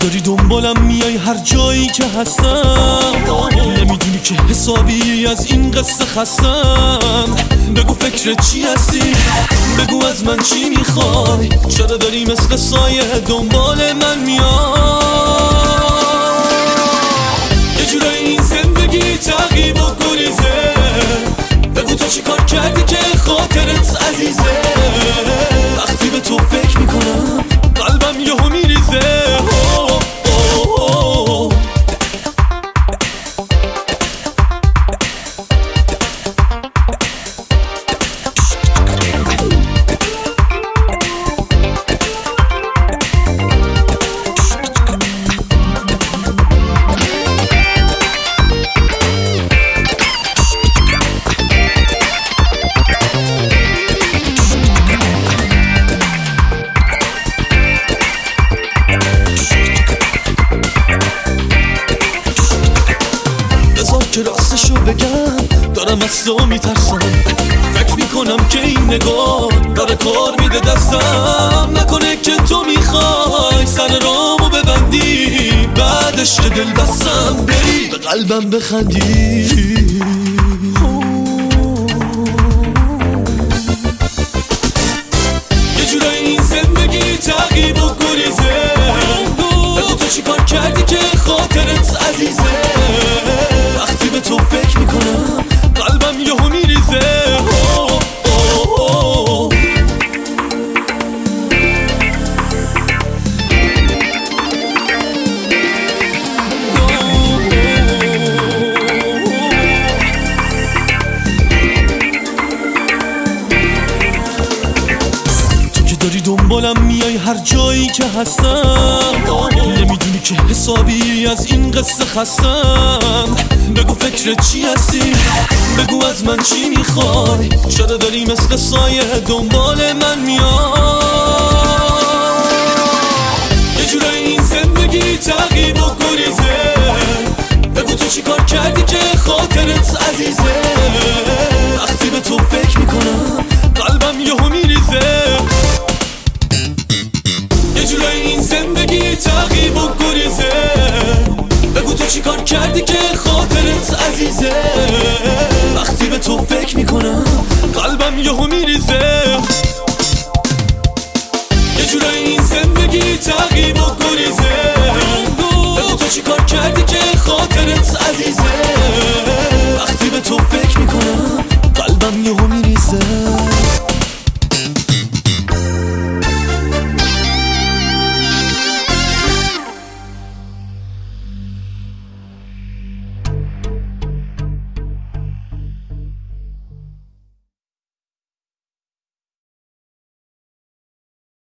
داری دنبالم میای هر جایی که هستم، نمیدونی که حسابی از این قصه خستم. بگو فکر چی هستی، بگو از من چی میخوای، چرا داری مثل سایه دنبال من میای؟ یه جورایی این زندگی تعقیب و گریزه، بگو تو چی کار کردی که خاطرت عزیزه. وقتی به تو فکر میکنم قلبم یهو میریزه. که راستشو بگم دارم از تو میترسم، فکر میکنم که این نگاه داره کار میده دستم. نکنه که تو میخوای سر رامو ببندی، بعدش که دل بستم بری به قلبم بخندی. یه جورایی این زندگی تعقیب و گریزه، بگو تو چی کار کردی که خاطرت عزیزه. وقتی به تو فکر میکنم قلبم یهو میریزه. تو که داری دنبالم میای هر جایی که هستم، نمیدونی که حسابی از این قصه خستم. بگو فکر چی هستی، بگو از من چی میخوای، چرا داری مثل سایه دنبال من میای؟ یه جورایی این زندگی تعقیب و گریزه، بگو تو چی کار کردی که خاطرت عزیزه. وقتی به تو فکر میکنم قلبم یهو میریزه. یه جورایی این زندگی تعقیب و گریزه، بگو تو چی کار کردی که خاطرت عزیزه. وقتی به تو فکر میکنم قلبم یهو میریزه.